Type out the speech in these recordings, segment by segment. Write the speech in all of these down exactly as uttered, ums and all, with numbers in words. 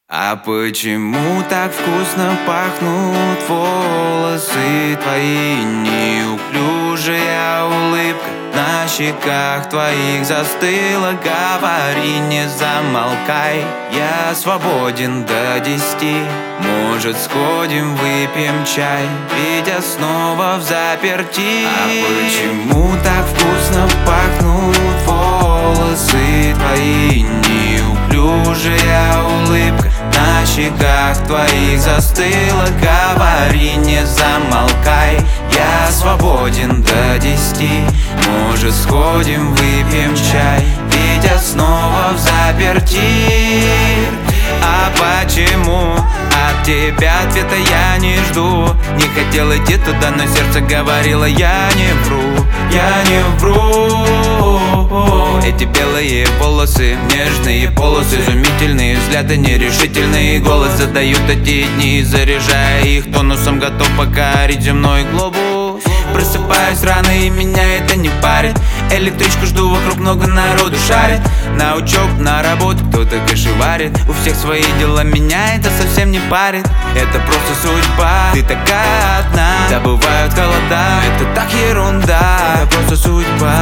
А почему так вкусно пахнут волосы твои? Неуклюжая улыбка на щеках твоих застыла. Говори, не замолкай, я свободен до десяти. Может, сходим, выпьем чай, ведь я снова в заперти. А почему так вкусно пахнут волосы твои? Неуклюжая улыбка на щеках твоих застыла. Говори, не замолкай, я свободен до десяти. Может, сходим, выпьем чай, ведь я снова в заперти. А почему от тебя ответа я не жду? Не хотел идти туда, но сердце говорило: я не вру, я не вру. Эти белые волосы, нежные полосы, изумительные взгляды, нерешительный голос задают эти дни, заряжая их тонусом, готов покорить земной глобус. Просыпаюсь рано, и меня это не парит. Электричку жду, вокруг много народу шарит. На учебу, на работу кто-то кашеварит. У всех свои дела, меня это совсем не парит. Это просто судьба, ты такая одна. Да бывают холода, это так ерунда. Это просто судьба,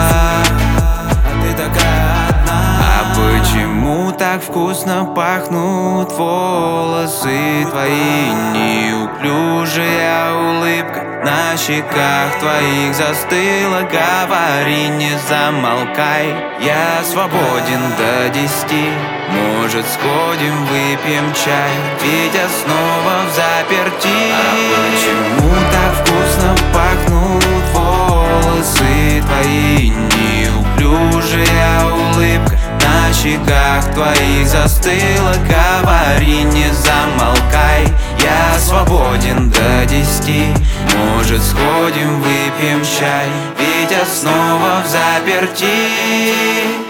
а ты такая одна. А почему так вкусно пахнут волосы твои? Неуклюжая улыбка на щеках твоих застыла. Говори, не замолкай, я свободен до десяти. Может, сходим, выпьем чай, ведь я снова в заперти. А почему так вкусно пахнут волосы твои? Неуклюжая улыбка на щеках твоих застыла. Говори, не замолкай, я свободен до десяти. Может, сходим, выпьем чай, ведь я снова в заперти.